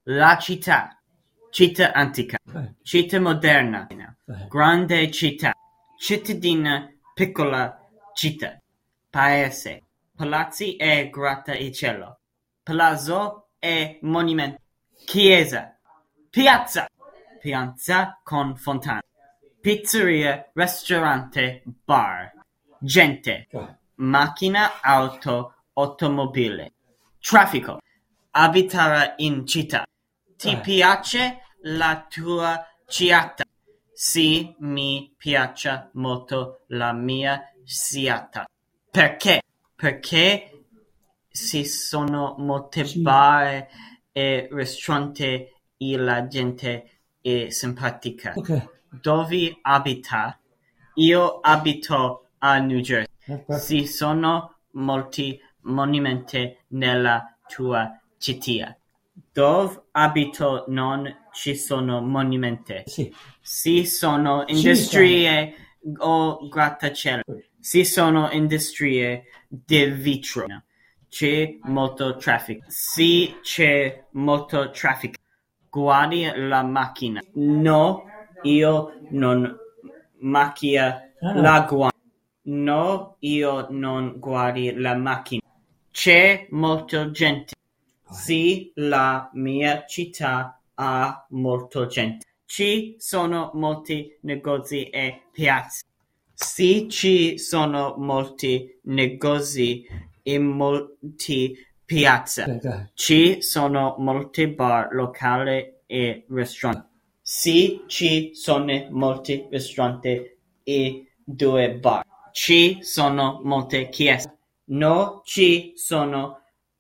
La città, città antica, città moderna, grande città, cittadina, piccola città, paese, palazzi e grattacielo, palazzo e monumento, chiesa, piazza, piazza con fontana, pizzeria, ristorante, bar, gente, macchina, auto, automobile, traffico, abitare in città. Ti piace la tua città? Sì, mi piace molto la mia città. Perché? Perché ci sono molte bar e ristoranti e la gente è simpatica. Dove abita? Io abito a New Jersey. Ci sono molti monumenti nella tua città. Dove abito non ci sono monumenti. Ci sono industrie o grattacieli. Ci sono industrie di vetro. C'è molto traffico. Sì, c'è molto traffico. Guardi la macchina. No, io non macchia la guardia. No, io non guardi la macchina. C'è molta gente. Sì, la mia città ha molta gente. Ci sono molti negozi e piazze. Sì, ci sono molti negozi e molti piazze. Ci sono molti bar locali e ristoranti. Sì, ci sono molti ristoranti e 2 bar. Ci sono molte chiese. No, ci sono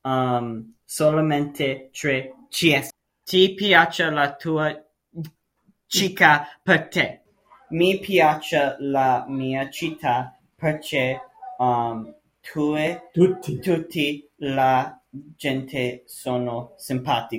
solamente 3 chiese. Ti piace la tua città per te? Mi piace la mia città perché tutti la gente sono simpatici.